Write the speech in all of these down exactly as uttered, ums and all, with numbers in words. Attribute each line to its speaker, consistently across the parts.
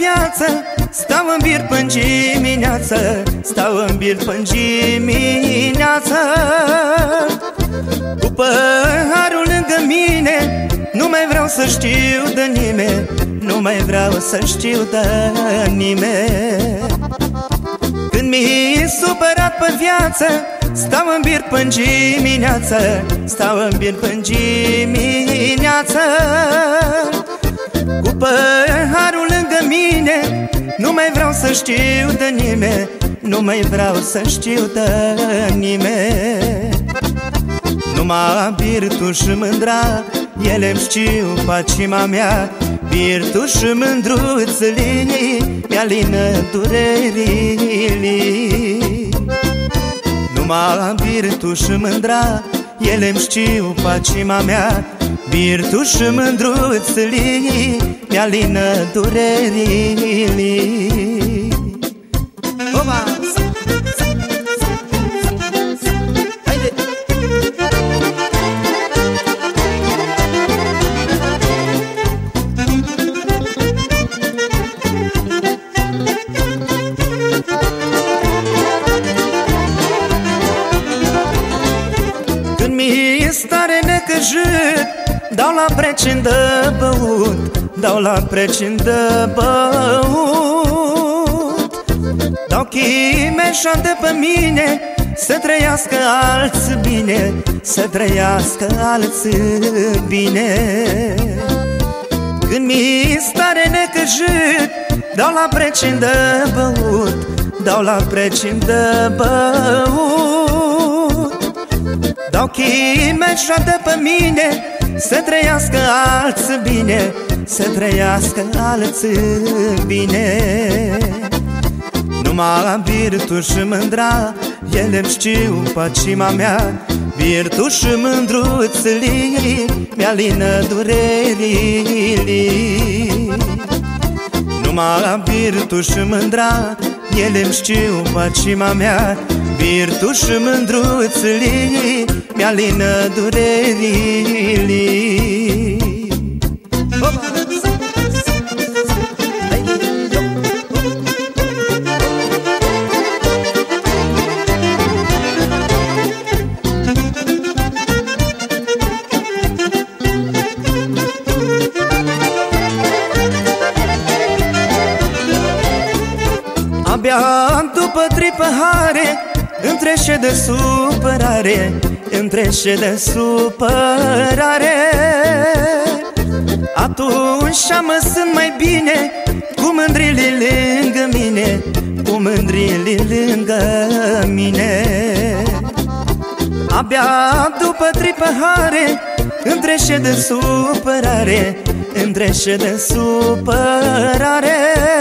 Speaker 1: viață, stau în bir până dimineață, stau în bir până dimineață. Cu păharul lângă mine, nu mai vreau să știu de nimeni, nu mai vreau să știu de nimeni. Când mi-e supărat pe viață, stau în bir până dimineață, stau în bir până dimineață. Cu păharul lângă mine, nu mai vreau să știu de nimeni, nu mai vreau să știu de nimeni. Numai birtul și mândra, ele-mi știu pacima mea. Birtul și mândruțălii mi-alină durerile. Numai birtul și mândra, ele-mi știu pacima mea. Birtul și mândruțălii mi-alină durerile. Oba! Haide! Când mi-e stare necăjit, dau la precin de băut, dau la precin de băut. Dau chimeșa de pe mine, să trăiască alți bine, să trăiască alți bine. Când mi-e stare necăjit, dau la precin de băut, dau la precin de băut. Dau chimeșa de pe mine, să trăiască alți bine, să trăiască alți bine. Numai birtul și mândra, ele-mi știu pacima mea. Birtul și mândruțălii mi-alină durerile. Numai birtul și mândra, ele-mi știu pacima mea. Birtul și mândruțălii mi-alină durerile. Abia după trei pahare îmi trece de supărare, îmi trece de supărare. Atunci mă sunt mai bine, cu mândrile lângă mine, cu mândrile lângă mine. Abia după trei pahare îmi trece de supărare, îmi trece de supărare.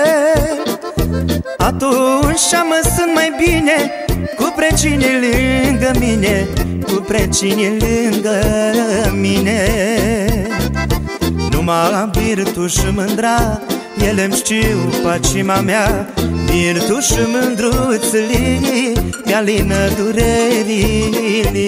Speaker 1: Atunci mă sunt mai bine, cu precine lângă mine, cu precine lângă mine. Numai birtul și mândra, ele-mi știu pacima mea. Birtul și mândruțălii mi-alină durerile.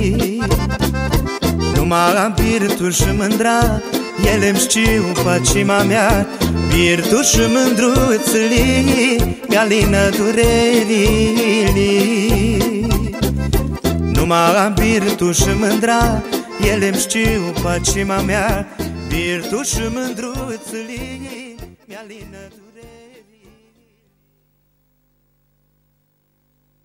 Speaker 1: Numai birtul și mândra, ele-mi știu pacima mea. Birtul și mândruțălii mi-alină durerile. Numai birtul și mândra, ele-mi știu pacima mea. Birtul și mândruțălii mi-alină durerile.